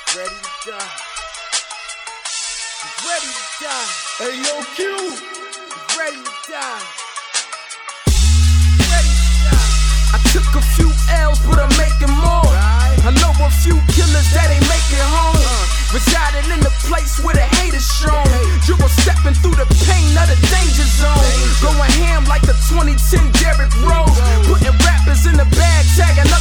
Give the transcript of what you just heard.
Ready to die. Ready to die. Hey, yo, Q. Ready to die. Ready to die. I took a few L's, but I'm making more. I know a few killers that ain't making home. Residing in the place where the hate is shown. You were stepping through the pain of the danger zone. Going ham like the 2010 Derrick Rose. Putting rappers in the bag, tagging